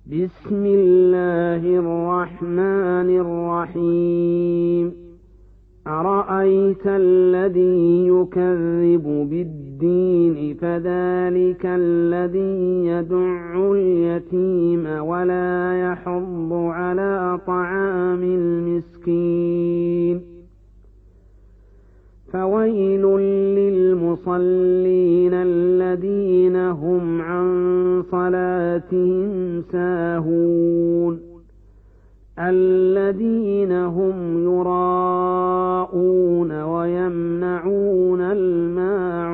بسم الله الرحمن الرحيم أرأيت الذي يكذب بالدين فذلك الذي يدع اليتيم ولا يحض على طعام المسكين فويل للمصلين الذين هم عن صلاتهم ساهون الذين هم يراءون ويمنعون الماعون